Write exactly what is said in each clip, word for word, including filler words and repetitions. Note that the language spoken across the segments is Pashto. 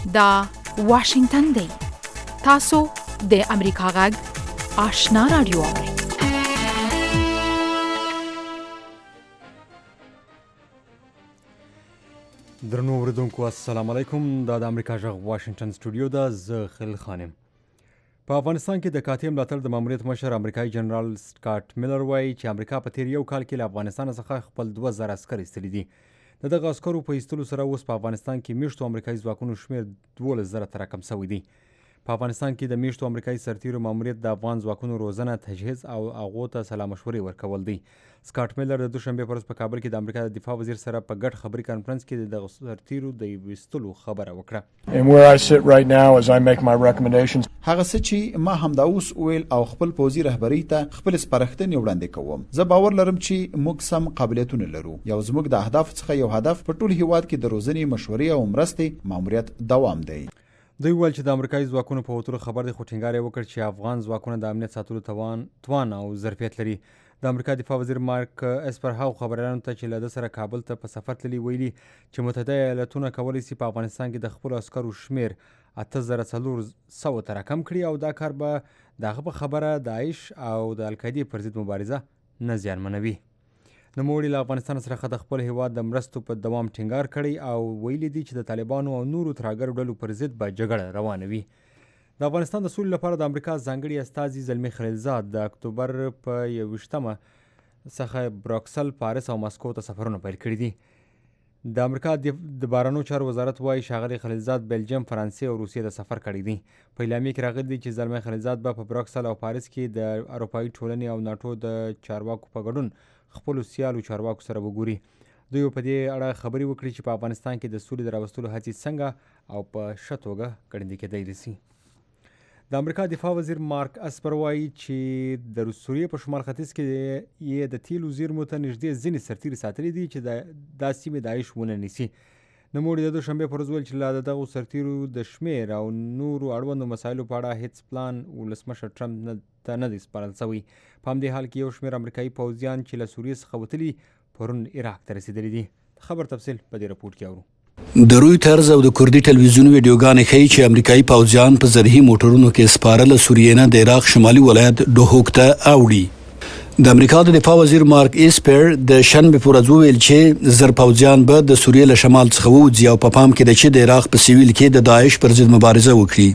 دا واشنگتن دی. تاسو د امریکا غږ آشنا رادیو اورئ. درنو اوریدونکو السلام علیکم. دا د امریکا غږ واشنگتن سټوډیو ده. زه خل خانم. په افغانستان کې د کاتیم ملاتړ د ماموریت مشر امریکایي جنرال سکاټ میلر وایي چې امریکا په تیر یو کال کې له افغانستان څخه خپل دوه زره عسکر ایستلي دي. د دغه عسکرو په ایستلو سره اوس په افغانستان کې میشتو امریکایي ځواکونو شمېر دولس زره ته راکم شوی دی. په افغانستان کې د میشتو امریکایي سرتیرو ماموریت د افغان ځواکونو روزنه، تجهیز او هغو ته سلا مشورې ورکول دی. سکاټ میلر د دوشنبې په ورځ په کابل کې د امریکا د دفاع وزیر سره په ګډ خبري کانفرنس کې د دغه سرتیرو د ایستلو خبره وکړه. هغه څه چې ما همدا اوس ویل او خپل پوځي رهبرۍ ته خپل سپارښتنې وړاندې کوم. زه باور لرم چې موږ سم قابلیتونه لرو. یو زموږ د اهداف څخه یو هدف په ټول هیواد کې د روزنې، مشورې او مرستې ماموریت دوام دی. دوی ویل چې د امریکایي ځواکونو په وتلو خبر دی، خو ټینګار یې وکړ چې افغان ځواکونه د امنیت ساتلو توان توان او ظرفیت لري. د امریکا دفاع وزیر مارک اسپر هغو خبریالانو ته چې له ده سره کابل ته په سفر تللي ویلي چې متحده ایالتونه کولی شي په افغانستان کې د خپلو عسکرو شمېر اته زره څلور سوه ته راکم کړي او دا کار به د هغه په خبره داعش او د القاعدې پر ضد مبارزه نه زیانمنوي. نوموړي له افغانستان سره د خپل هیواد د مرستو په دوام ټینګار کړی او ویلي دي چې د طالبانو او نورو ترهګرو ډلو پر ضد به جګړه روانه وي. د افغانستان د سولې لپاره د امریکا ځانګړي استازي زلمي خلیلزاد د اکتوبر په یوویشتمه څخه بروکسل، پاریس او مسکو ته سفرونه پیل کړي دي. د امریکا د بهرنیو چارو وزارت وایي ښاغلي خلیلزاد بلجیم، فرانسې او روسیې ته سفر کړی دی. په اعلامیه کې راغلي دي چې زلمی خلیلزاد به په بروکسل او پاریس کې د اروپایي ټولنې او ناټو د چارواکو په ګډون خپلو سیالو چارواکو سره وګوري. دوی په دې اړه خبرې وکړي چې په افغانستان کې د سولې د راوستلو هڅې څنګه او په ښه توګه ګړندې کېدای شي. د امریکا دفاع وزیر مارک اسپر وایي چې د سوریې په شمال ختیځ کې یې د تیلو زیرمو ته نږدې ځینې سرتیري ساتلي دي چې دا سیمې داعش ونه نیسي. نوموړي د دوشنبې په ورځ ویل چې لا د دغو سرتیرو د شمېر او نورو اړوندو مسایلو په اړه هیڅ پلان ولسمشر ټرمپ ته نه دی سپارل شوی. په همدې حال کې یو شمېر امریکایي پوځیان چې له سوریې څخه وتلي پرون عراق ته رسېدلي دي. خبر تفصیل په دې رپورټ کې اورو. د رویټرز او د کوردي ټلویزیون ویډیوګانې ښیي چې امریکایي پوځیان په زرهي موټرونو کې سپاره له سوریې نه د عراق شمالي ولایت ډوهوک ته اوړي. د امریکا د دفاع وزیر مارک ایسپر د شنبې په ورځ وویل چې زر پوځیان به د سوریې له شمال څخه ووځي او په پام کې ده چې د عراق په سویل کې د داعش پر ضد مبارزه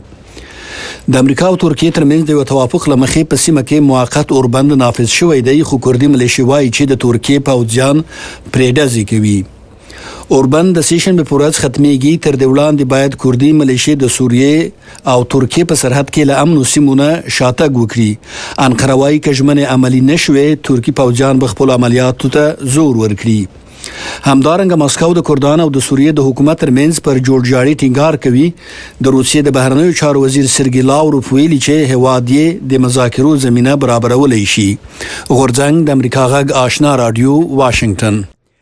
وکړي. د امریکا او ترکیې ترمنځ د یو توافق له مخې په سیمه کې موقت اوربند نافذ شوی دی، خو کوردي ملیشې وایي چې د ترکیې پوځیان پرې ډزې کوي. اوربند د سې شنبې په ورځ ختمیږي. تر دې وړاندې باید کوردي ملیشې د سوریې او ترکیې په سرحد کې له امنو سیمو نه شاتګ وکړي. انقره وایي که ژمنې عملي نه شوې، ترکي پوځیان به خپلو عملیاتو ته زور ورکړي. همدارنګه مسکو د کردانو او د سوریې د حکومت ترمنځ پر جوړجاړي ټینګار کوي. د روسیې د بهرنیو چارو وزیر سرګي لاوروف ویلي چې هیواد یې د مذاکرو زمینه برابرولی شي. غورځنګ د امریکا غږ آشنا رادیو، واشنگتن.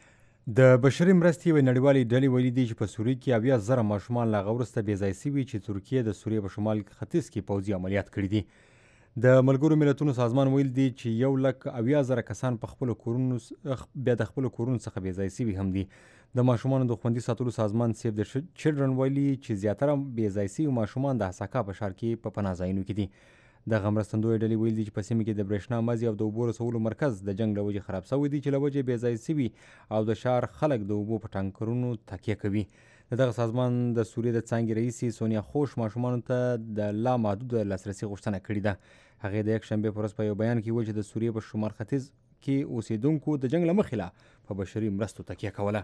د بشري مرستې یوې نړیوالې ډلې ویلي دي چې په سوریې کې اویا زره ماشومان له هغه وروسته بې ځای شوي چې ترکیې د سوریې په شمال ختیځ کې پوځي عملیات کړي دي. د ملګرو ملتونو سازمان ویل دي چې یو لک اویا زره کسان په خپلو کورونو بیا د خپلو کورونو څخه بې ځای شوي هم دي. د ماشومانو د خوندي ساتلو سازمان سیف د چلډرن ویلي چې زیاتره بې ځای شوي ماشومان د حساکا په ښار کې په پناه ځایونو کې دي. دغه مرستندویه ډلې ویل دي چې په سیمه کې د برېښنا مزي او د اوبو رسولو مرکز د جنګ له وجې خراب شوی دی، چې له وجې بې ځای شوي او د ښار خلک د اوبو په ټانکرونو تکیه کوي. د دغه سازمان د سوریې د څانګې رئیسې سونیا خوش ماشومانو ته د لا محدود لاسرسي غوښتنه کړې ده. هغې د یکشنبې په ورځ په یو بیان کې وویل چې د سوریې په شمال ختیځ کې اوسېدونکو د جنګ له مخې لا په بشري مرستو تکیه کوله.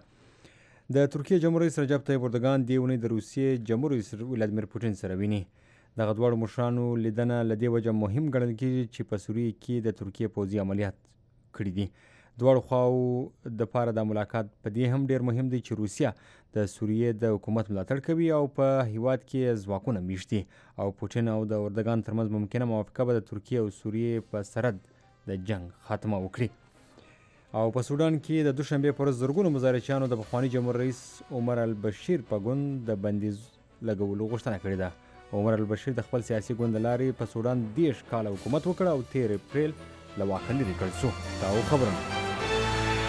د ترکیې جمهور رئیس رجب طیب اردوګان دې اونۍ د روسیې جمهور رئیس ولادیمیر پوټین سره ویني. دغه دواړو مشرانو لیدنه له دې وجه مهم ګڼل کېږي چې په سوریې کې د ترکیې پوځي عملیات کړي دي. دواړو خواو دپاره دا ملاقات په دې هم ډېر مهم دی چې روسیه د سوریې د حکومت ملاتړ کوي او په هیواد کې ځواکونه میشتي او پوټین او د اردوګان ترمنځ ممکنه موافقه به د ترکیې او سوریې په سرحد د جنګ خاتمه وکړي. او په سودان کې د دوشنبې په ورځ زرګونو مظاهرچیانو د پخواني جمهور رئیس عمر البشیر په ګوند د بندیز لګولو غوښتنه کړې ده. عمر البشیر د خپل سیاسي ګوند له لارې په سودان دېرش کاله حکومت وکړ او تېر اپریل له واکه لرې کړل شو. دا و خبرونه.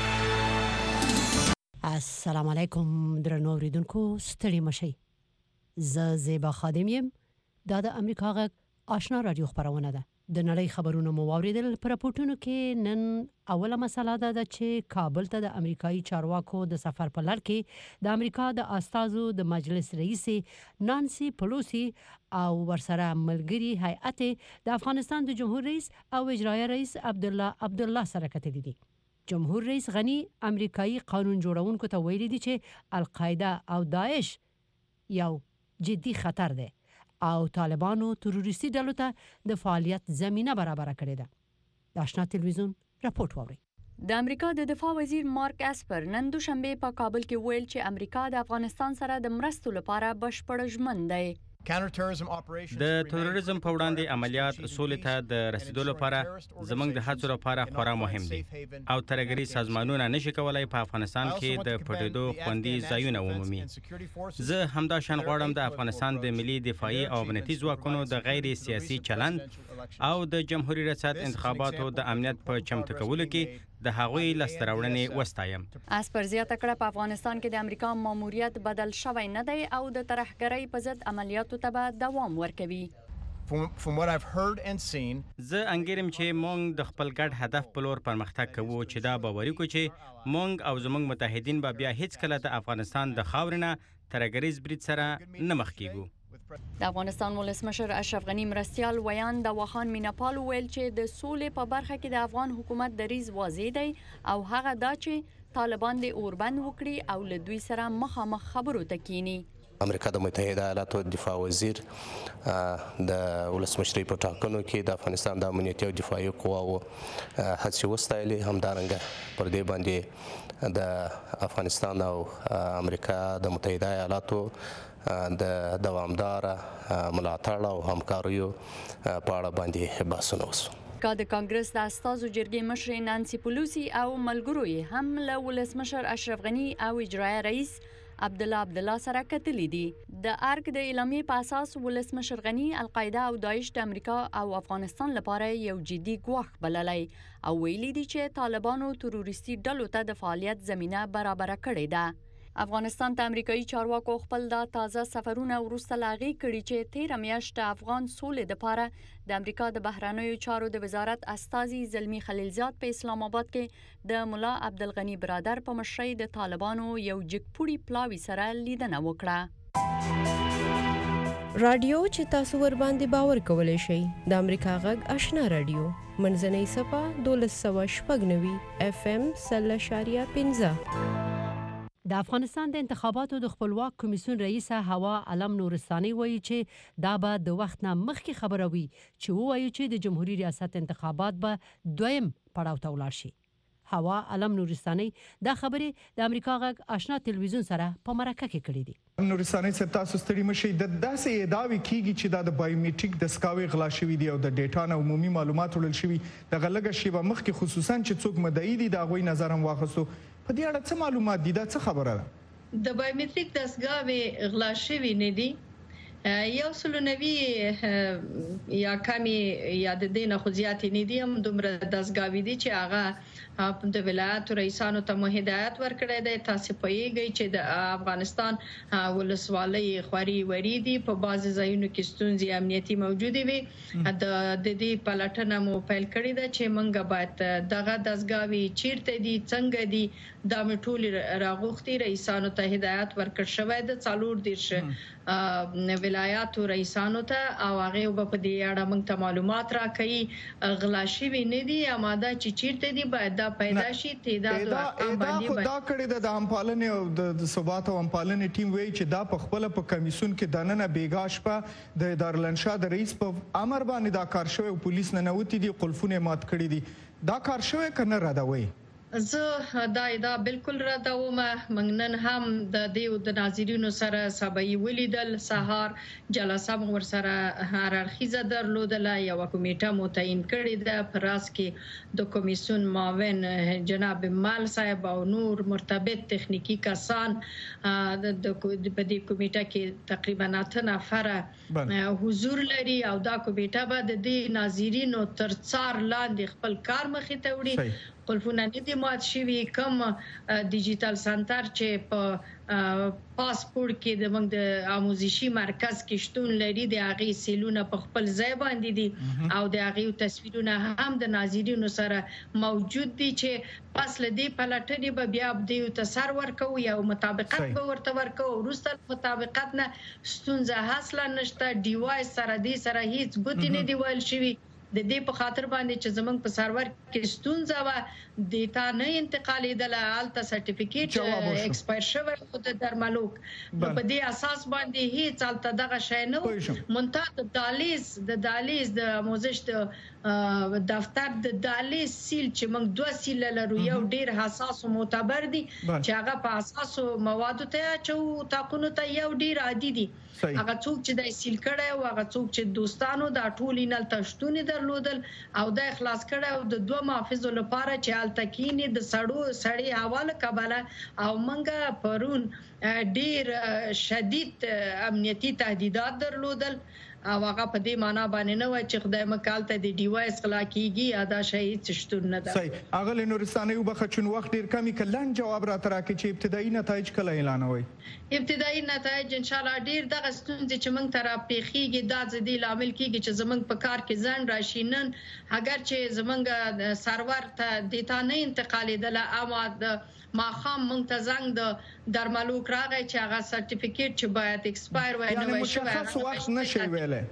السلام علیکم درنو اوریدونکو، ستړي مشئ. زه زیبا خادم یم. دا د امریکا غږ آشنا رادیو خبرونه ده. د نړۍ خبرونه مو واوریدل. پر راپورټونو کې نن اوله مسله ده چې کابل ته د امریکایي چارواکو د سفر په لړ کې د امریکا د استازو د مجلس رئیس نانسی پلوسی او ورسره ملګری هیئت د افغانستان د جمهور رئیس او اجرایه رئیس عبدالله عبدالله سره کتلي دي. جمهور رئیس غنی امریکایي قانون جوړونکو ته ویلي دي چې القاعده او داعش یو جدي خطر ده او طالبانو تروریستي ډلو ته د فعالیت زمينه برابر کړې ده. د آشنا تلویزیون راپورټ ووري. د امریکا د دفاع وزیر مارک اسپر نن دوشنبه په کابل کې ویل چې امریکا د افغانستان سره د مرستو لپاره بشپړ ژمن دی. د تروریزم په وړاندې عملیات سولې ته د رسیدو لپاره زموږ د هڅو لپاره خورا مهم دي او ترګری سازمانونه نشي کولای په افغانستان کې د پټېدو خوندي ځایونه ومومي. زه همدا شان غواړم د افغانستان د ملي دفاعي او امنیتي ځواکونو د غیر سیاسي چلند او د جمهوریت ریاست انتخاباتو د امنیت په چمتو کولو کې د هغوی لستراوړنې وستایم. اسپر زیاته کړه په افغانستان کې د امریکا ماموریت بدل شوی نه دی او د ترهګرۍ په ضد عملیاتو ته به دوام ورکوي. زه انګیرم چې مونږ د خپل ګډ هدف په لور پرمختګ کوو چې دا باوري کو چې مونږ او زموږ متحدین به بیا هیڅ کله د افغانستان د خاورینه ترهګریز برید سره نه مخ کیږو. د افغانستان ولسمشر اشرف غنی مرستیال ویان د واخان میناپال ویل چې د سولې په برخه کې د افغان حکومت دریځ واضح دی او هغه دا چې طالبان د اوربند وکړي او له دوی سره مخامخ خبرو ته کینی. امریکا د متحده ایالاتو دفاع وزیر د ولسمشرۍ په ټاکنو کې د افغانستان د امنیتي او دفاعي قواو هڅې وستایلې. همدارنګه پر دې باندې د افغانستان او امریکا د متحده ایالاتو د دوامدار ملاتړ او همکاریو په اړه باندې بحثونه وشول. کا د کانګرس د استازو جرګې مشر نانسی پلوسی او ملګرو یې هم له ولسمشر اشرف غنی او اجرایه رئیس عبدالله عبدالله سره کتلي دي. د ارګ د اعلامیې په اساس ولسمشر غنی القاعده او داعش د امریکا او افغانستان لپاره یو جدي ګواښ بللی او ویلي دي چې طالبانو تروریستي ډلو ته د فعالیت زمينه برابر کړې ده. افغانستان ته امریکایي چارواکو خپل دا تازه سفرونه وروسته لاغي کړي چې تیر میاشت افغان سولې د لپاره د امریکا د بهرنیو چارو د وزارت استازي زلمی خلیلزاد په اسلام آباد کې د مولا عبدالغنی برادر په مشرۍ د طالبانو یو جګپوړي پلاوي سره لیدنه وکړه. رادیو چې تاسو ور باندې باور کولای شئ د امریکا غږ آشنا رادیو منځنۍ صفه دولس سوه شپږ نوي اف ام سل اشاریه پنځه. د افغانستان د انتخاباتو د خپلواک کمیسیون رئیس هوا علم نورستاني وایي چې دا به د وخت نه مخکې خبره وي چې وایي چې د جمهوریت ریاست انتخابات به دویم پړاو ته ولاړ شي. هوا علم نورستاني دا خبرې د امریکا غږ آشنا تلویزیون سره په مرکه کې کړې دي. نورستاني صاحب تاسو ستړي مشئ د داسې ادعاوې کیږي چې دا د بایومیټریک د سکاوي غلا شوی دی او د ډیټا نه عمومي معلومات وړل شوی د غلګه شیبه مخکې خصوصا چې څوک مدعي دي دا غوي نظر هم واخستو. په دې اړه څه معلومات دي دا څه خبره ده؟ د بایومیټریک د سکاوي غلا شوی نه دی یو سلو نوی یا کمی یا د دینه خو زیاتې نه دي هم دومره دستګاوي دي چې هغه د ولایت رئیسانو ته مو هدایت ورکړی دی. تاسو پوهیږئ چې د افغانستان ولسوالۍ خوري وری دي په بعضې ځایونو کې ستونزې امنیتي موجودې وي. د دې پلټنه مو پیل کړې ده چې موږ باید دغه دستګاوي چیرته دي څنګه دي دا مې ټولې راغوښتي. رئیسانو ته هدایت ورکړ شوی د څلور دېرش ولایاتو رئیسانو ته او هغه په دې اړه موږ ته معلومات راکړي. غلا شوی نه دي اماده چې چیرته دي باید دا پیدا شي. تعداد باندې خدا کړی د امپالنې او د ثبات او امپالنې ټیم وی چې دا په خپل په کمیسیون کې دننه بیګاش په د دارالانشا د رئیس په امر باندې دا کار شوی او پولیس نه نوتی دي قلفونه مات کړی دي. دا کار شوی کنه را دوي زه دا دا بالکل را دوم. موږ نن هم د دې د ناظرینو سره سبای ولیدل. سهار جلسه موږ ور سره هر اړخیزه درلودله. یو کمیټه متعین کړې ده په راس کې د کمیسیون معاون جناب مال صاحب او نور مرتبط تخنیکی کسان. د په دې کمیټه کې تقریبا اته نفر حضور لري او دا کمیټه به د دې ناظرینو تر څار لاندې خپل کار مخې ته وړي قلفونه نه دي مات شوي کوم ډیجیټل سنټر چې په پاسپورت کې د موږ د آموزشي مرکز کې شتون لري د هغه سیلونه په خپل ځای باندې دي او د هغه تصویرونه هم د ناظرینو سره موجود دي چې پس لدی پلاتنی به بیا د تسر ورکو یا مطابقت به ورته ورکو ورسته مطابقت نه ستونزه حاصله نشته ډیوایس سره دي سره هیڅ ګوتی نه دی ویل شوی د دې په خاطر باندې چې زمونږ په سرور کې ستونزه و ډیټا نه انتقالیدله الته سرټیفیکیټ ایکسپایر شوی خو د درملوک په دې اساس باندې هیڅ الته دغه شی نه منتها د دالیز د دالیز د آموزش د دفتر د دالیز سیل چې موږ دوه سیل لرو یو ډیر حساس او معتبر دي چې هغه په اساسو موادو ته چې تاکونو ته یو ډیر عادي دي هغه څوک چې د سیل کړي او هغه څوک چې دوستانو د ټولې نل تشتونی درلودل او د اخلاص کړي او د دوه محافظو لپاره چې التکینی د سړو سړی حواله کباله او منګه پرون ډیر شدید امنیتي تهدیدات درلودل او هغه په دې معنا باندې نه و چې خدای مکال ته د ډیوایس غلا کیږي ادا شي څه شتون نه ده صحیح اغه نورستاني وبخښون وخت ډیر کمی کلن جواب را تراکې چې ابتدایي نتایج کله اعلان وي ابتدایي نتایج ان شاء الله ډیر دغه ستونزې چې موږ تر پیخيږي دا ځدی لامل کیږي چې زمونږ په کار کې ځان راشي نن اگر چې زمونږ سرور ته ډیټا نه انتقالیدله اما د ما خام منتظنګ د درملوک راغی چې هغه سرټیفیکیټ چې باید ایکسپایر وای نه وای شوی مشخص وخت نشي ویلې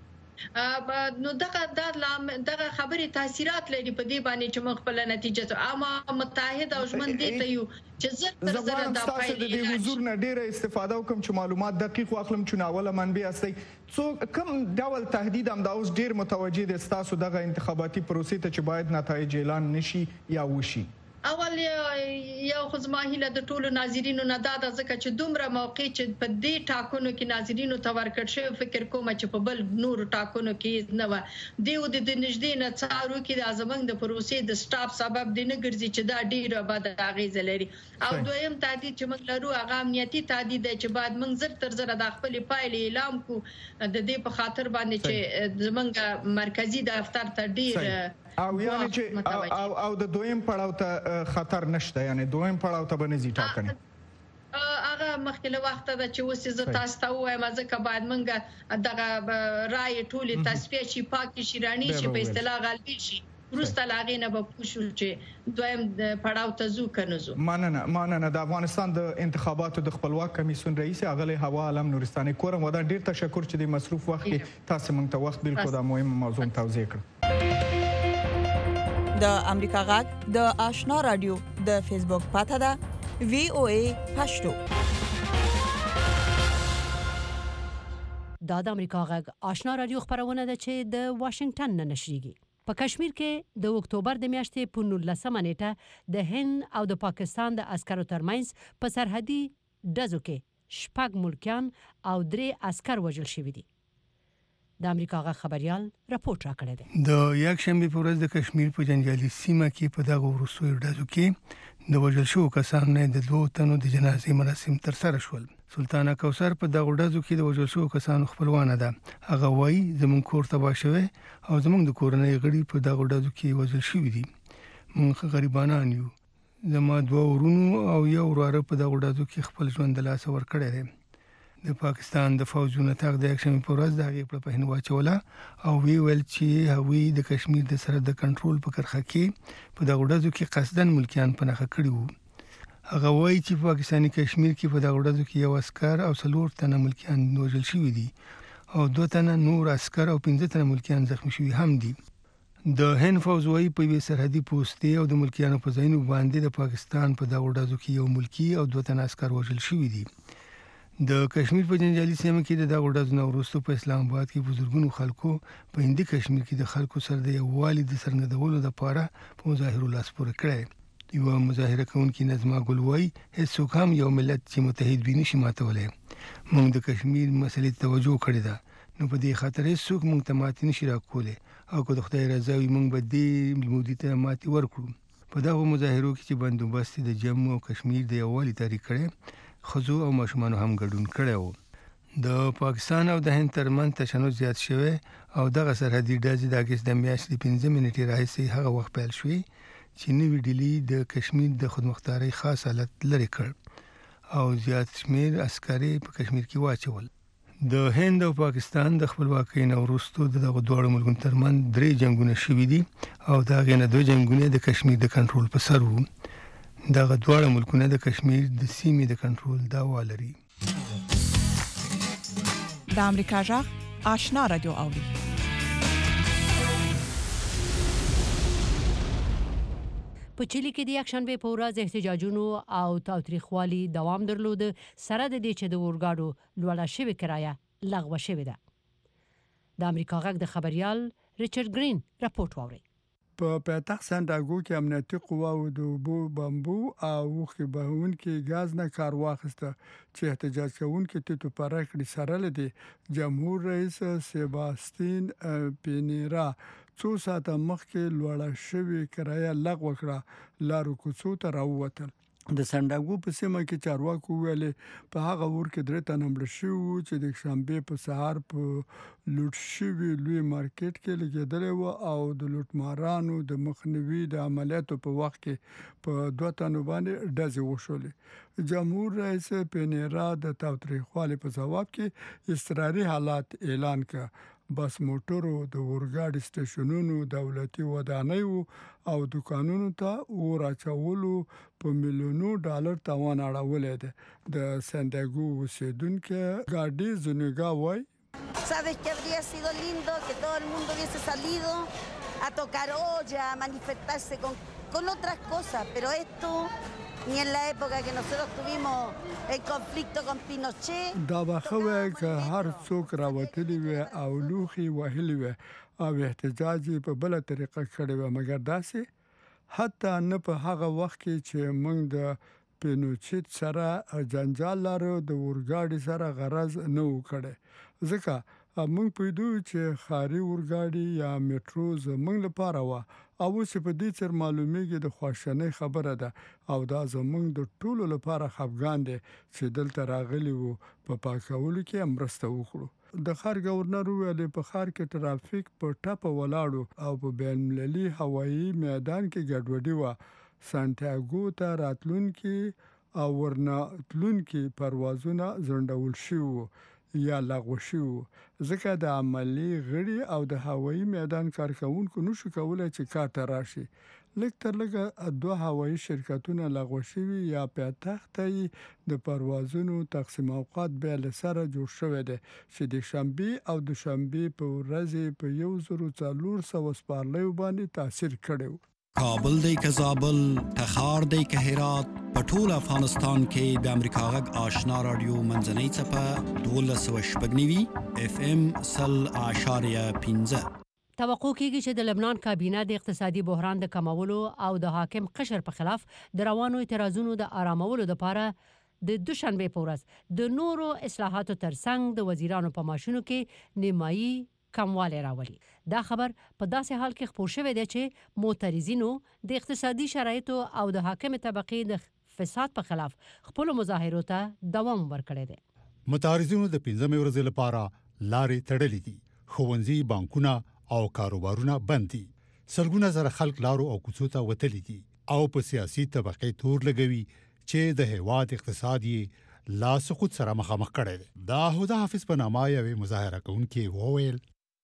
نو دغه دغه خبري تاثیرات لري په دې باندې چې موږ خپل نتیجه اما متحد او ژوند دي ته یو چې زر تر زر د پایلې د حضور نه ډیره استفاده وکم چې معلومات دقیق واخلم چې ناوله منبع استي څو کوم ډول تهدید هم دا اوس ډیر متوجه دي تاسو دغه انتخاباتي پروسې ته چې باید نتایج اعلان نشي یا وشي اول یو خو زما هیله د ټولو ناظرینو نه دا د ځکه چې دومره موقع چې په دې ټاکنو کې ناظرینو ته ورکړ شوی فکر کوم چې په بل نور ټاکنو کې نه و دیو د نږدې نه څارو کې د زمنګ د پروسې د سټاپ سبب دی نه ګرځي چې دا ډیره بد اغیزه لري او دویم تهدید چې موږ لرو هغه امنیتي تهدید چې بعد موږ زر تر زر د خپل پایلې اعلان کو د دې په خاطر باندې چې زمنګ مرکزی دفتر ته ډیر او یعنی چې او او د دویم پړاو ته خطر نشته یعنی دویم پړاو ته بنځي ټاکنه هغه مخکې له وخت دا چې اوس زه تاسو ته وایم ځکه باید منګه دغه رائے ټولې تصفیه شي پاک شي رانی شي په اصطلاح غالبي شي ورسته لاغې نه به پوښو چې دویم پړاو ته ځو کنه ځو مننه مننه د افغانستان د انتخاباتو د خپلواک کمیسیون رئیس اغلی هوا علم نورستاني کورم ودا ډیر تشکر چې د مصروف وخت کې تاسو موږ ته وخت بالکل دا مهمه موضوع توضیح کړ د امریکا غږ د آشنا رادیو د فیسبوک پاته ده وی او ای پښتو د امریکا غږ آشنا رادیو خبرونه ده چې د واشنگټن نه نشریږي په کشمیر کې د اکتوبر د میاشتې په نولسمه نیټه د هند او د پاکستان د عسکرو ترمنځ په سرحدي ډزو کې شپږ ملکیان او درې عسكر وژل شوي دي د امریکا غا خبريال راپورټ راکړی دی د یک شنبه په ورځ د کشمیر په جنجالي سیمه کې په دغه وروستیو ډزو کې د وژل شوو کسانو نه د دوه تنو د جنازې مراسم تر سره شول سلطانه کوثر په دغه ډزو کې د وژل شوو کسانو خپلوانه ده هغه وایي زمون کور تباه شوی او زمون د کورنۍ غړي په دغه ډزو کې وژل شوی دي موږ غریبانان یو زما دوه ورونو او یو وراره په دغه ډزو کې خپل ژوند له لاسه ورکړی دی د پاکستان د فوجونو تاغ د اکشن په ورځ د هغې په پهن واچوله او وی ویل چې هغوی د کشمیر د سرحد د کنټرول په کرخه کې په دغه ډزو کې قصدن ملکیان په نښه کړي وو هغه وایي چې په پاکستاني کشمیر کې په دغه ډزو کې یو عسکر او څلور تنه ملکیان وژل شوي دي او دوه تنه نور عسکر او پنځه تنه ملکیان زخمی شوي هم دي د هند فوج وايي په یوې سرحدي پوستې او د ملکیانو په ځایونو باندې د پاکستان په دغه ډزو کې یو ملکی او دوه تنه عسکر وژل شوي دي د کشمیر په جنجالي سیمه کې د دغه ډزو نه وروسته په اسلام آباد کې بزرګونو خلکو په هندي کشمیر کې د خلکو سره د یووالي د څرګندولو لپاره په مظاهرو لاس پورې کړی یو مظاهره کوونکی نظما ګل وایي هیڅوک هم یو ملت چې متحد وي نشي ماتولی موږ د کشمیر مسلې ته توجه کړې ده نو په دې خاطر هیڅوک موږ ته ماتې نشي راکولی او که د خدای رضا وي موږ به دې مودې ته ماتې ورکړو په دغه مظاهرو کې چې بندوبست د جموں او کشمیر د یووالي تحریک کړی خزو او ماشومان هم ګډون کړي وو د پاکستان او د هند ترمن تشنج زیات شوه او دغه سرحدي ډزې د اگست د میاشتې پنځه منټې راځي هغه وخت پیل شوې چې نوې ډیلی د کشمیر د خودمختارۍ خاص حالت لري کړ او زیات شمیر عسکري په کشمیر کې واچول. د هند او پاکستان د خپلواکۍ نه وروسته دغه دوه ملکونو ترمنځ درې جنگونه شوي دي او دا غینه دوه جنگونه د کشمیر د کنټرول په سر وو. دغه دوه ملکونه د کشمیر د سیمې د کنټرول دعوا لري. د امریکا جغ آشنا رادیو اوري. په چيلي کې د یکشنبه په ورځ احتجاجونو او تاوتریخوالي دوام درلود سره د دې چې د اورګاډو لوړه شوې کرایه لغوه شوې ده. د امریکا غږ د خبريال ریچارډ گرین راپورټ واوري. په پاتخ سانډاګو کې امنیتي قواو د بو بمبو او خبرون کې غاز نه کار واخسته چې احتجاج کوونکي ته په راکړي سره لدی. جمهور رئیس سیباستین پینیرا څو ساعته مخکې لوړه شوې کرایه لغوه کړه. لارو کوڅو ته راووتل. د سانډاګو په سیمه کې چارواکو ویلې په هغه ور کې درې تنه مړ شوي چې د شنبه په سهار په لوټ شوي لوی مارکیټ کې لګیدل و او د لوټمارانو د مخنیوي د عملیاتو په وخت کې په دوه تنو باندې ډزې وشولې. جمهور رئیس پینیرا د تاوتریخوالي په جواب کې اضطراري حالات اعلان کړ. بس موټرو د اورګاډي سټیشنونو دولتي ودانیو او دکانونو ته اور اچولو په میلیونو ډالر تاوان اړولې ده. د سانډاګو اوسیدونکو ګاډي زنګا وای Sabes que habría sido lindo que todo el mundo hubiese salido a tocar olla, a manifestarse con, con otras cosas, pero esto ni en la época que nosotros tuvimos el conflicto con Pinochet. دا به خوي که هر څوک راوتلی وي او لوخي وهلی وي او احتجاج په بل طریقه کړی و، مګر داسې حتی نه په هغه وخت کې چې موږ د پینوچیت سره جنجال لرو د اورګاډي سره غرض نه وکړي. ځکه موږ پوهیدو چې خاري اورګاډي یا میټرو زموږ لپاره و او چې په دې سر معلومیږي د خوشنۍ خبره ده او دا زموږ د ټولو لپاره خفګان دي چې دلته راغلي وو په پاکولو کې مرسته وکړو. د ښار گورنر ویلي په ښار کې ټرافیک په ټاپه ولاړو او په بین المللي هوایي میدان کې ګډوډي و. سانټیاګو ته راتلونکي او ورنه تلونکي پروازونه ځنډول شوي یا لغوه شوي ځکه د عملی غړي او د هوایي میدان کارکونکو نشو کولای چې کار ته راشي. لږ تر لږه دوه هوایي شرکتونه لغوه شوي یا پاتخت د پروازونو تقسیم اوقات به لسره جوړ شوی دی چې د شنبه او د شنبه په ورځ په یو زرو څلور سوه سپارلیو باندې تاثیر کړی. کابل دی که زابل، تخار دی که هرات، په ټول افغانستان کې د امریکا غږ آشنا رادیو منځنۍ څپه دولس سوه شپږ نوي اف ام سل اعشاریه پنځه. توقع کیږي چې د لبنان کابینه د اقتصادي بحران د کمولو او د حاکم قشر په خلاف د روانو اعتراضونو د آرامولو لپاره د دوشنبه په ورځ د نورو اصلاحاتو ترڅنګ د وزیرانو په معاشونو کې نیمایي کموالی راولي. دا خبر په داسې حال کې خپور شوی دی چې معترضینو د اقتصادي شرایطو او د حاکم طبقې د فساد په خلاف خپل مظاهرو ته دوام ورکړی دی. معترضینو د پنځمې ورځې لپاره لارې تړلې دي. ښوونځي، بانکونه او کاروبارونه بند دي. سلګونه زره خلک لارو او کوڅو ته وتلي دي او په سیاسي طبقې تور لګوي چې د هیواد اقتصاد یې لا سقوط سره مخامخ کړی دی. دا هدا حافظ په نامه یوې مظاهره کوونکې وویل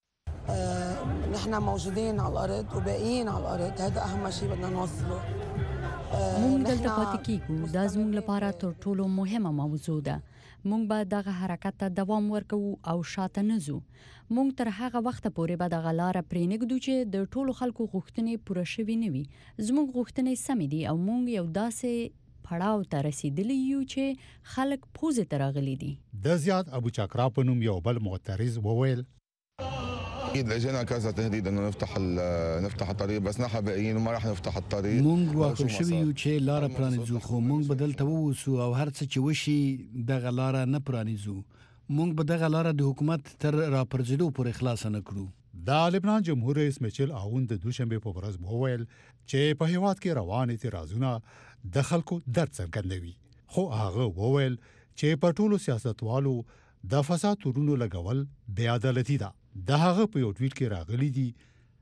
نحن موجودين على الارض وباقيين على الارض، هذا اهم شيء بدنا نوصله. مونږ دلته پاتې کیږو، دا زموږ لپاره تر ټولو مهمه موضوع ده. مونږ به دغه حرکت ته دوام ورکوو او شاته نه ځو. مونږ تر هغه وخت پورې به دغه لاره پرې نږدو چې د ټولو خلکو غوښتنې پوره شوي نه وي. زموږ غوښتنې سمې دي او مونږ یو داسې پړاو ته رسیدلی یو چې خلک پوزې ته راغلي دي. د زیاد ابو چاکرا په نوم یو بل معترض وویل اكيد اجينا كذا تهديد انه نفتح نفتح الطريق بس نحن باقيين وما راح نفتح الطريق. مونږ واکل شوی یو چې لار پرانیزو خو مونږ بدل ته ووسو او هر څه چې وشي دغه لار نه پرانیزو. مونږ به دغه لار د حکومت تر راپرځېدو پورې خلاص نه کړو. د لبنان جمهور رئیس میچل عون د دوشنبه په ورځ وویل چې په هیواد کې روان اعتراضونه د خلکو درد څرګندوي. خو هغه وویل چې په ټولو سیاستوالو د فساد تورونو لګول بې عدالتي ده. د هغه په یو ټویټ کې راغلي دي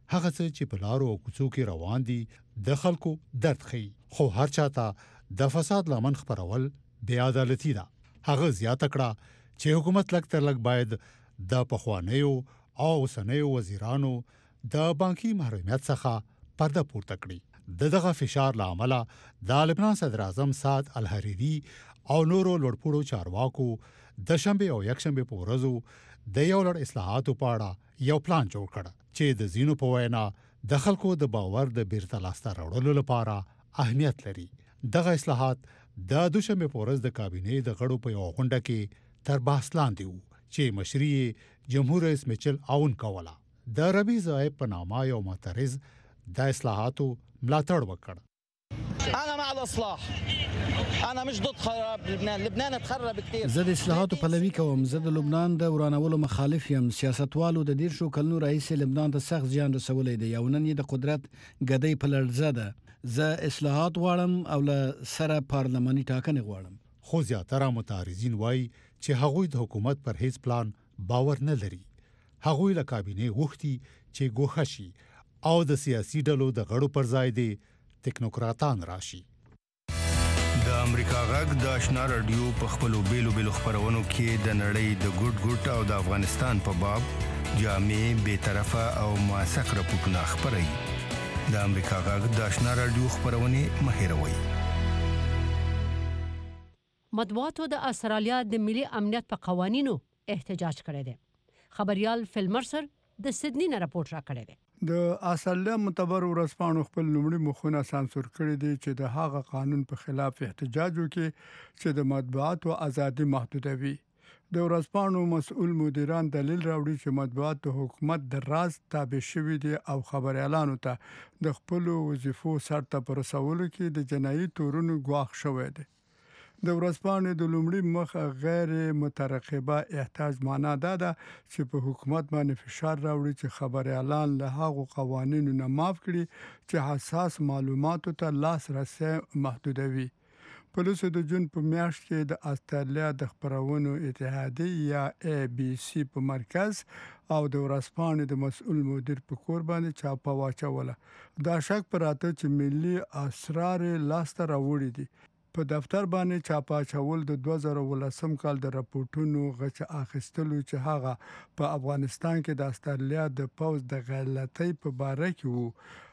هغه څه چې په لارو او کوڅو کې روان دي د خلکو درد خي خو هر چاته د فساد لامن خبرول بې عدالتي ده. هغه زیاته کړه چې حکومت لک تر لک باید د پخوانیو او اوسنیو وزیرانو د بانکي محرمیت څخه پرده پورته کړي. د دغه فشار لامل د لبنان صدر اعظم سعد الحریری او نورو لوړپوړو چارواکو د شنبه او یکشنبه په ورځو د یو لړ اصلاحاتو په اړه یو پلان جوړ کړ چې د زینو په وینا د خلکو د باور د بیرته لاسته راوړلو لپاره اهمیت لري. دغه اصلاحات د دوشنبه په ورځ د کابینې د غړو په یو غونډه کې تر بحث لاندې وو چې مشري جمهور رئیس میچل آون کوله. د ربی زاهب په نامه یو معترض د اصلاحاتو ملاتړ وکړ. انا مع الاصلاح، انا مش ضد خراب لبنان، لبنان تخرب كثير. زه د اصلاحاتو پلوي کوم. زه د لبنان د ورانولو مخالف یم. سیاستوالو د ډیر شو کلونو رئیس لبنان ته سخت زیان رسولی دی. یو نن یې د قدرت ګدۍ په لړزه ده. زه اصلاحات غواړم او له سره پارلماني ټاکنې غواړم. خو زیاتره متعارضین وایي چې هغوی د حکومت پر هیڅ پلان باور نه لري. هغوی له کابینې غوښتي چې ګوښه شي او د سیاسي ډلو د غړو پر ځای دی ټیکنوکراتان راشي. د امریکا غږ د آشنا رادیو په خپلو بیلو بیلو خبرونو کې د نړۍ د ګډ ګډ او د افغانستان په باب جامع بې طرفه او موثق راپورټونه خپروي. د امریکا غږ د آشنا رادیو خبرونه مه هېروئ. مطبوعاتو د استرالیا د ملي امنیت په قوانینو احتجاج کړی دی. خبريال فلمرسر د سیدنی نه راپورټ را کړی دی. د استرالیا معتبر ورځپاڼو خپل لومړي مخونه سانسور کړی دي چې د هغه قانون په خلاف احتجاج وکړي چې د مطبوعاتو ازادي محدودوي. د ورځپاڼو مسؤل مدیران دلیل راوړي چې مطبوعات د حکومت د راز تابع شوي دي او خبريالانو ته د خپل وظیفو سرته پر رسولو کې د جنایي تورونو ګواښ شوی دی. د ورځپاڼې د لومړي مخ غیر مترقبه احتجاج معنا دا ده چې په حکومت باندې فشار راوړي چې خبريالان له هغو قوانینو نه معاف کړي چې حساس معلوماتو ته لاسرسي محدودوي. پولیسو د جون په میاشت کې د استرالیا د خبرونو اتحادیه یا ای بي سي په مرکز او د ورځپاڼې د مسؤل مدیر په کور باندې چاپه واچوله. دا شک پراته چې ملي اسرار لاسته راوړي دي. په دفتر باندې چاپه چول د دوه زره ولسم کال د راپورټونو غچ اخیستلو چې هغه په افغانستان کې د استرالیا د پوز د غلطۍ په باره کې وو.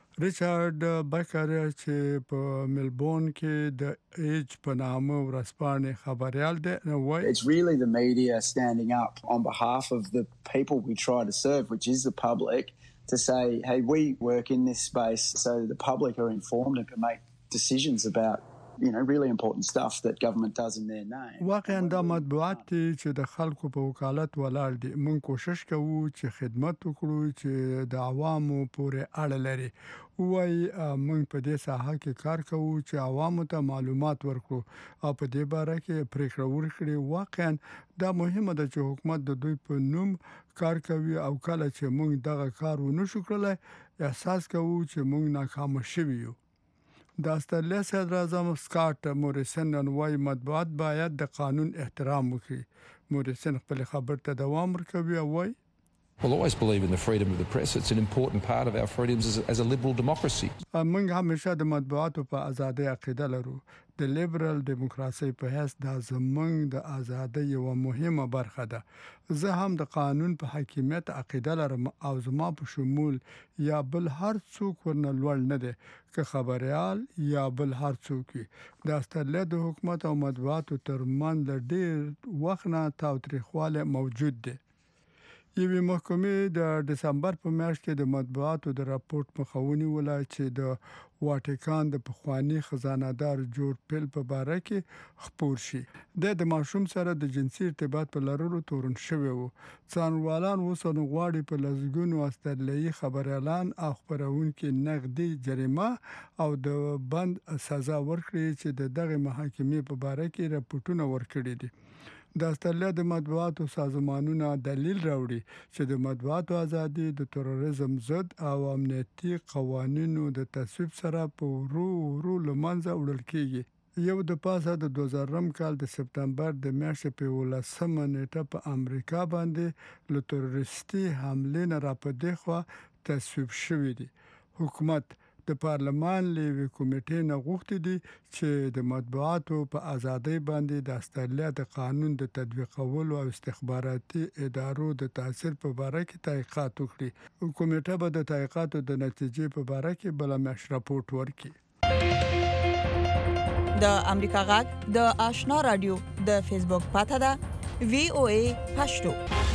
ریچارډ بکر چې په ملبورن کې د ایج په نامه ورځپاڼې خبريال دی نو وایي It's really the media standing up on behalf of the people we try to serve, which is the public, to say, hey, we work in this space so the public are informed and can make decisions about you know really important stuff that government does in their name. واقعا د مطبوعات چې د خلکو په وکالت ولاړ دي. موږ کوشش کوو چې خدمت وکړو چې د عوامو پورې اړه لري. وای موږ په دې ساحه کې کار کوو چې عوامو ته معلومات ورکړو او په دې باره کې پریکړه وکړي. واقعا دا مهمه ده چې حکومت د دوی په نوم کار کوي او کله چې موږ دغه کار ونشو کړلای احساس کوو چې موږ ناکام شوي یو. د استرالیا صدر اعظم سکاٹ موریسن وايي مطبوعات باید د قانون احترام وکړي. موریسن خپل خبر ته دوام ورکوي او وايي We'll always believe in the freedom of the press. It's an important part of our freedoms as a, as a liberal democracy. موږ همیشه د مطبوعاتو په ازادۍ عقیده لرو. د لیبرال دیموکراسي په حیث د زمونږ د ازادۍ یو مهمه برخه ده. زه هم د قانون په حاکمیت عقیده لرم او زما په شمول یا بل هر څوک ورنه لوړ نه دی که خبريال یا بل هر څوک. د استرالیا د حکومت او مطبوعاتو ترمنځ د ډېر وخت نه تاوتریخواله موجود دی. یوې محکمې د دسمبر په میاشت کې د مطبوعاتو د راپورټ مخاوني ولای چې د واټیکان د پخوانی خزانه‌دار جورج پیل په باره کې خبر شي. د ماشوم سره د جنسي ارتباط په لرلو تورن شوی وو. څارنوالان وسونه غواړي په لزګونو استرالایي خبريالان او خبرونکو نقدي جریمه او د بند سزا ورکړي چې د دغه محاکمې په باره کې راپورټونه ورکړي دي. د استرالیا د مطبوعاتو سازمانونه دلیل راوړي چې د مطبوعاتو ازادي د تروریزم ضد او امنیتي قوانینو د تصویب سره په ورو ورو لمنځه وړل کیږي. یو د پاسه د دوه زره کال د سپتمبر د میاشتې په ولسمه نیټه په امریکا باندې له تروریستي حملې نه راپدې خو تصویب شوی دي. حکومت د پارلمان لوي کمیټې نه غوښتي دي چې د مطبوعاتو په ازادۍ باندې د استرالیا د قانون د تطبیقولو او استخباراتي ادارو د تاثیر په اړه کې تحقیقات وکړي. کمیټه به د تحقیقاتو د نتیجې په اړه کې بل مش راپورټ ورکړي. د امریکا غږ د آشنا رادیو د فیسبوک پاته ده وی او ای پښتو.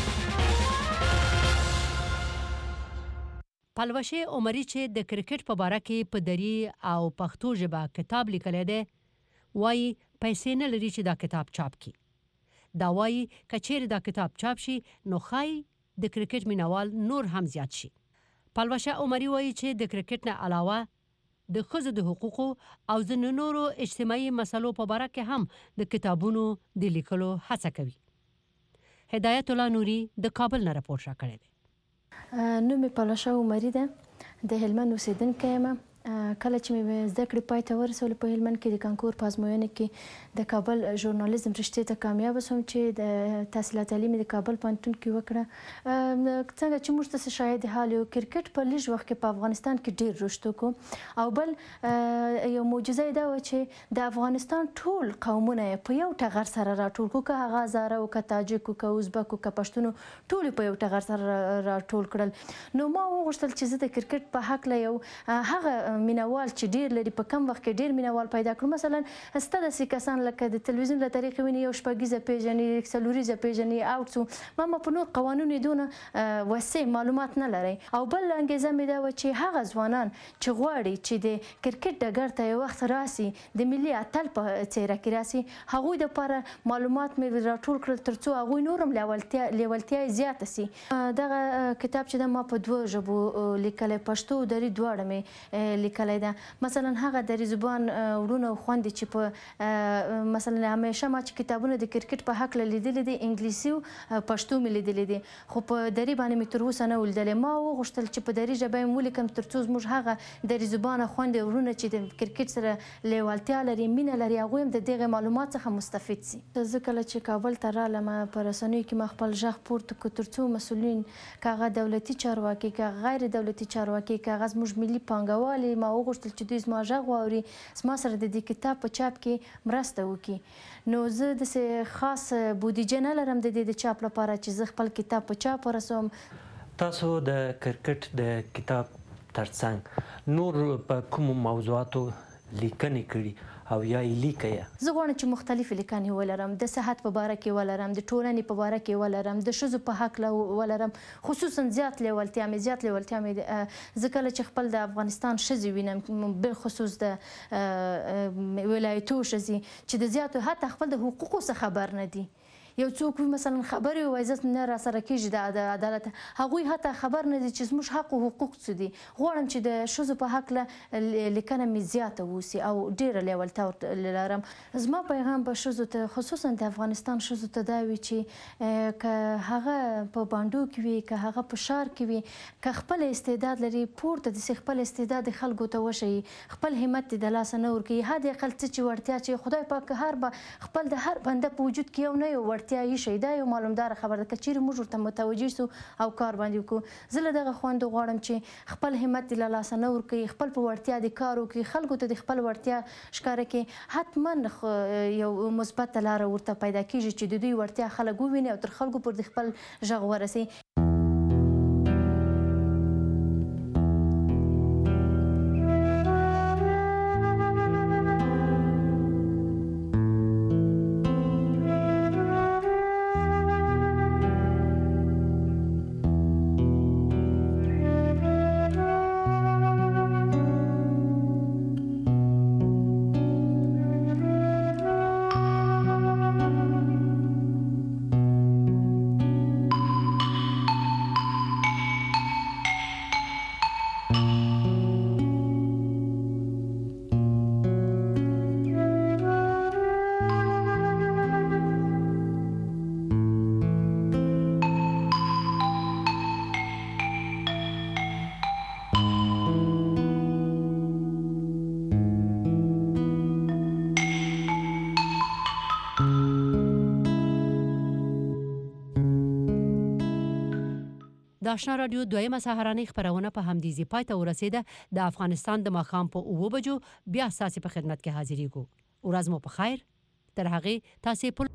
پلوشه عمری چې د کرکټ په باره کې په دری او پښتو ژبه کتاب لیکلی دی وایي پیسې نه لري چې دا کتاب چاپ کړي. دا وایي که چیرې دا کتاب چاپ شي نو ښایي د کرکټ مینوال نور هم زیات شي. پلوشه عمری وایي چې د کرکټ نه علاوه د ښځو د حقوقو او ځینو نورو اجتماعي مسلو په باره کې هم د کتابونو د لیکلو هڅه کوي. هدایت الله نوري د کابل نه راپور راکړی دی. نوم مې پلوشه عمري ده، د هلمند اوسیدونکی یم. کله چې مې زده کړې پای ته ورسولې په هلمند کې د کانکور په ازموینه کې د کابل ژورنالیزم رشتې ته کامیابه شوم چې د تحصیلات تعلیم د کابل پوهنتون کې وکړه. څنګه چې موږ ته شاید حال یو کرکټ په لږ وخت کې په افغانستان کې ډېر رشد وکړو او بل یو معجزه دا و چې د افغانستان ټول قومونه په یو ټغر سره راټول کړو، که هغه هزاره او که تاجک او که ازبک او که پښتون ټول په یو ټغر سره راټول کړل. نو ما وغوښتل چې زه د کرکټ په حق له یو هغه مینوال چې ډیر لري په کم وخت کې ډیر مینوال پیدا کړو. مثلا ستا داسې کسان لکه د تلویزیون له طریقې ویني یو شپږیزه پیژني، څلوریزه پیژني، اوټس ما ما په نور قوانینو دونه وسیع معلومات نه لري. او بل انګیزه مې دا و چې هغه ځوانان چې غواړي چې د کرکټ ډګر ته یو وخت راسي د ملي اتل په څیره کې راسي، هغوی دپاره معلومات مې راټول کړل تر څو هغوی نور هم لیوالتیا یې زیاته سي. دغه کتاب چې دا ما په دوه ژبو لیکلی، پښتو او دري دواړه مې لیکلی ده. مثلا هغه دري زبان وروڼه او خویندې چې په مثلا همیشه ما چې کتابونه د کرکټ په حق لیدلي دي انګلیسي او پښتو مې لیدلي دي، خو په دري باندې مې تر اوسه نه ولیدلې. ما وغوښتل چې په دري ژبه یې ولیکم تر څو زموږ هغه دري زبانه خویندې وروڼه چې د کرکټ سره لیوالتیا لري، مینه لري، هغوی هم د دغې معلومات څخه مستفید سي. زه کله چې کابل ته رالم په رسنیو کې ما خپل غږ پورته کړ تر څو مسؤلین که هغه دولتي چارواکي که غیر دولتي چارواکي که هغه زموږ ملي پانګوال ما وغوښتل چې دوی زما غږ واوري، زما سره د دې کتاب په چاپ کې مرسته وکړي. نو زه داسې خاص بودیجه نه لرم د دې د چاپ لپاره چې زه خپل کتاب په چاپ ورسوم. تاسو د کرکټ د کتاب ترڅنګ نور په کومو موضوعاتو لیکنې کړي او یا یې لیکئ؟ زه غواړم چې مختلفې لیکنې ولرم، د صحت په باره کې ولرم، د ټولنې په باره کې ولرم، د ښځو په حق ولرم، خصوصا زیات لیوالتیا مې زیات لیوالتیا مې زه کله چې خپل د افغانستان ښځې وینم، بالخصوص د ولایتو ښځې چې د زیاتو حتی خپل د حقوقو څخه خبر نه دي. یو څوک وي مثلا خبرې وایي زه نه راسره کېږي د عدالت، هغوی حتی خبر نه دي چې زموږ حق او حقوق څه دي. غواړم چې د ښځو په هکله لیکنه مې زیاته اوسي او ډېره لیوالتیا لرم. زما پیغام به ښځو ته خصوصا د افغانستان ښځو ته دا وي چې که هغه په بانډو کې وي، که هغه په ښار کې وي، که خپل استعداد لري پورته داسې خپل استعداد خلکو ته وښیي، خپل همت دې د لاسه نه ورکوي. حد اقل څه چې وړتیا چې خدای پاک هر به خپل د هر بنده په وجود کې یو نه یو وړتیا یې شي، دا یو معلومداره خبره ده. که چیرې موږ ورته متوجه سو او کار باندې وکړو، زه له دغه خویندو غواړم چې خپل همت دې له لاسه نه ورکوي، خپل په وړتیا دې کار وکړي، خلکو ته د خپل وړتیا ښکاره کړي. حتما یو مثبته لاره ورته پیدا کېږي چې د دوی وړتیا خلک وویني او تر خلکو پر د خپل غږ ورسوي. د آشنا رادیو دویمه سهارنۍ خبرونه په همدې ځای پای ته ورسېده. د افغانستان د ماښام په اوو بجو بیا ستاسو په خدمت کې حاضرېږو. ورځ مو په خیر. تر هغې تاسې